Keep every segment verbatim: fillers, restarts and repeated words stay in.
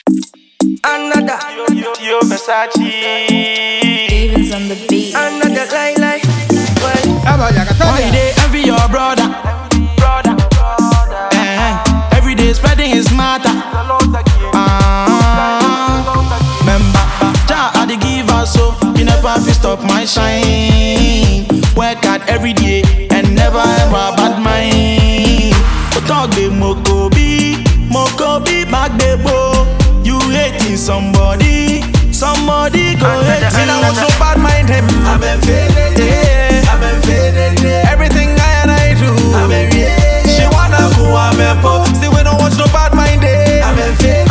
Another Yo, Versace. Stevens on the beat. Another lie lie. Well, Why they envy your brother? Brother, brother. Eh, every day spreading his matter. Ah, remember, Jah I the giver, so you never fi stop my shine. Work hard every day and never ever bad mind. But talk the Mokobi, Mokobi back the bow. You hating somebody, somebody go hate you. And I want so bad mind him. I've been feeling Yeah, I've been feeling it. everything I and I do. I've been yeah. She wanna go, I'm a pop. See, we don't watch no bad mind him. I've been feeling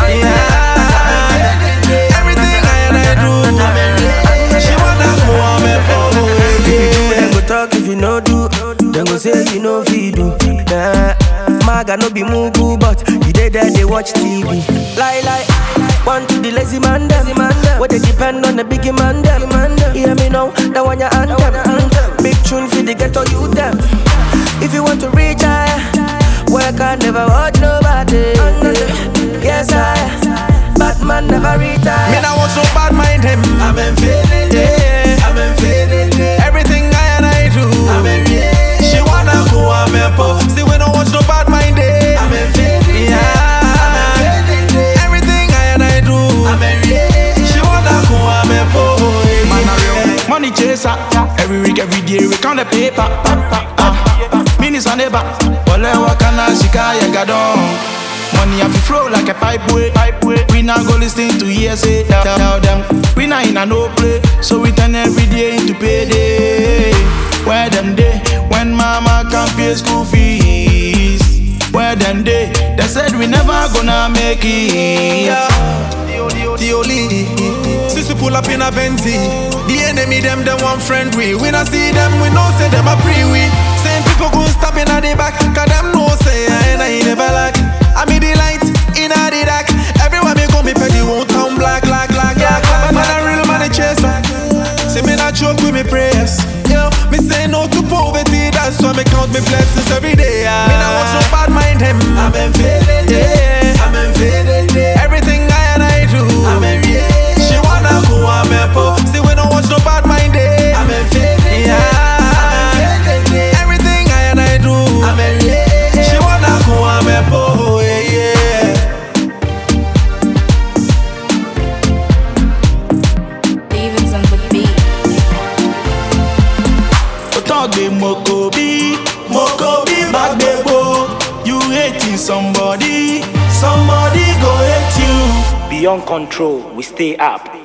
Yeah, everything I and I do. She wanna go, I'm a pop. them go talk if you no do. Them go say you no feed do. Nah, Maga no be mugu, but you dey there they watch T V. Lie lie. One to the lazy man them. Where they depend on the biggie man them. Hear me now, that one your anthem. Big tune for the ghetto you them. If you want to reach higher, work hard, never hurt nobody. Yes I, Batman never retire. Me now want so bad mind him. I've been feeling Yeah, I've been feeling it. everything I and I do. I've been yeah. She wanna go, I'm a pop. See, we don't watch no bad mind him. I've been feeling Yeah, everything I and I do. I've been yeah. She wanna go, I'm a pop. Man a real money chaser. Every week, every day we count the paper. Ah, minutes on the back. Wale wakana shikaya gadon. Money have to flow like a pipe way. We not go listen to hearsay. Tell, tell them we not in a no play, so we turn every day into payday. Where them day when mama can't pay school fees? Where them day they said we never gonna make it. The only Sissy pull up in a Benzie. The enemy them them one friend we. We not see them, we know say them a pre we. Same people go stop in a the back, cause them know say I ain't, I ain't never lack. I me the light in a the dark. Everywhere me go me petty won't turn black, black, black, black, black. Man a real money chaser. See me not joke with me prayers. Yo, me say no to poverty. That's why me count me blessings every day. Yeah. Me not want so bad mind him. I've been feeling Yeah, I've been feeling it. everything I and I do. I've been yeah. She wanna go, I'm a pop. See, we don't watch no bad mind him. I've been feeling Yeah, everything I and I do. I've been yeah. She wanna go, I'm a pop. Yeah, yeah. Stevens on the beat. Talk the Mokobi, Mokobi back the bow. You hating somebody, somebody go hate you. Beyond control, we stay up.